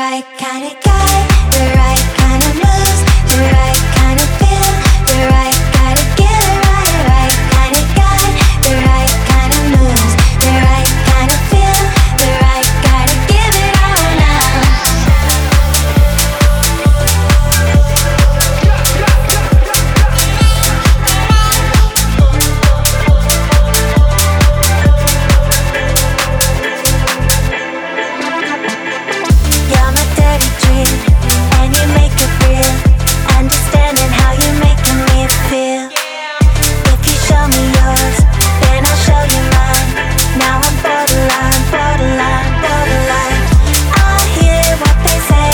right kind of guy, the right kind of moves, the right kind of feel, the right gotta get it right, the right kind of guy, the right kind of moves, the right kind of feel, the right gotta give it all now. You're my dirty dream, and you make it real. Understanding how you're making me feel. If you show me yours, then I'll show you mine. Now I'm borderline, borderline, borderline. I hear what they say.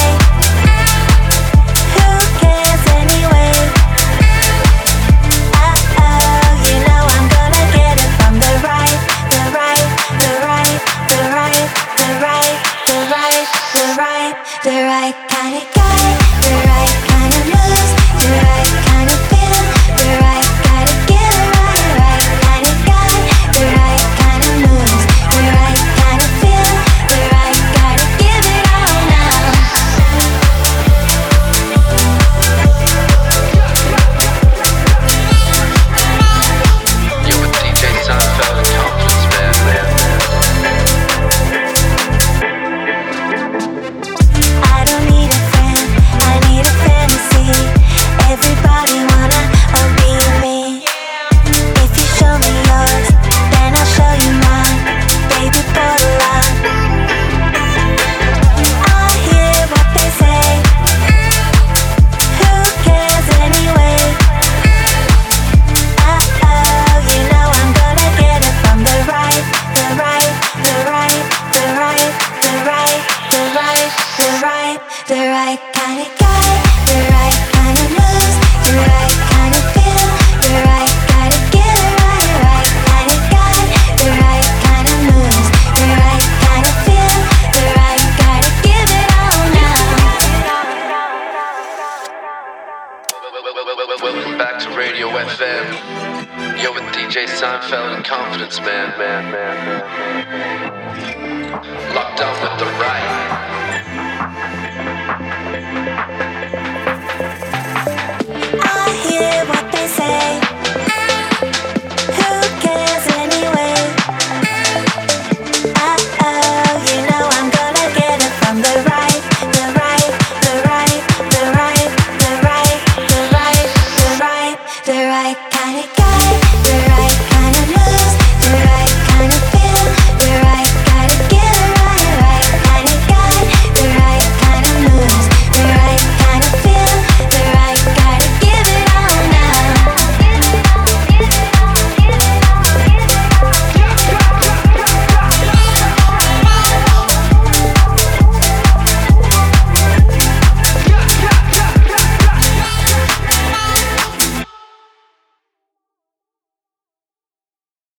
Who cares anyway? You know I'm gonna get it from the right, the right, the right, the right, the right, the right, the right, the right kind of guy, the right kind of moves, the right kind of feel, the right gotta get it right, the right kind of guy, the right kind of moves, the right kind of feel, the right gotta give it all now. You're with DJ Seinfeld and Confidence Man. I don't need a friend, I need a fantasy. Everybody wanna be me. If you show me yours, then I'll show you mine. Baby, borderline. I hear what they say. Who cares anyway? You know I'm gonna get it from the right, the right, the right, the right, the right, the right, the right, the right kind of guy, the right kind of moves, the right kind of feel, the right gotta get it right, the right kind of guy, the right kind of moves, the right kind of feel, the right gotta give it all now. Welcome back to Radio FM. You're with DJ Seinfeld and Confidence Man. Locked on with the right.